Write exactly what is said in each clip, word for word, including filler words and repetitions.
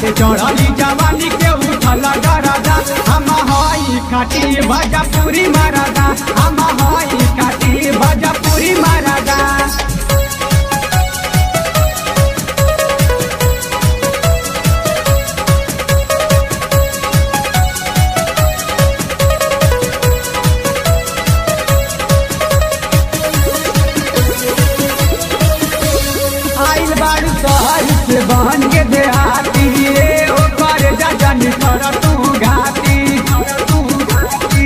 बाटे चढ़ली जवानी के उठल गरदा हम हई खाटी भोजपुरी मरदा हम हई खाटी भोजपुरी मरदा। आइल बारू शहर से बहन के देहाती रे ओकर जजन कर तू घाती तू घाती।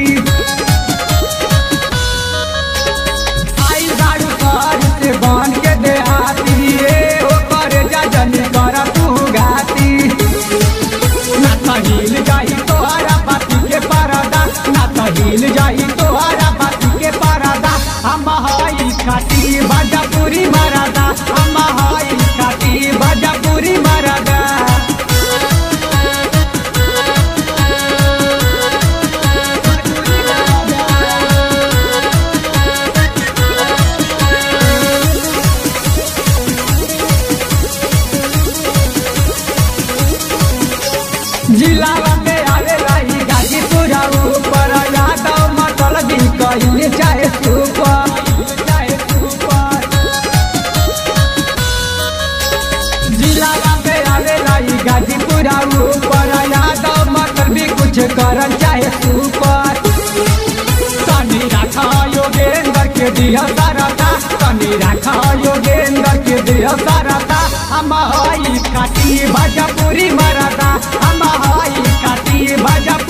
आइल बारू शहर से बहन के देहाती रे ओकर जजन कर तू घाती। ना तहिल जाई तोहरा बाती के परदा ना तहिल जाई तोहरा बाती के परदा हम हई खाटी भोजपुरी मरदा हम हई खाटी भोजपुरी मरदा। जिला में आवे रही गाजीपुर ऊपर यादव मतलब कहीं चाहे सुपर चाहे सुपर। जिला में आवे रही गाजीपुर ऊपर यादव मतलब कुछ करन चाहे सुपर। तनी रखा योगेंद्र के दिया सरता तनी रखा योगेंद्र के दिया सरता हम हई खाटी भोजपुरी मरदा हम हई खाटी भोजपुरी।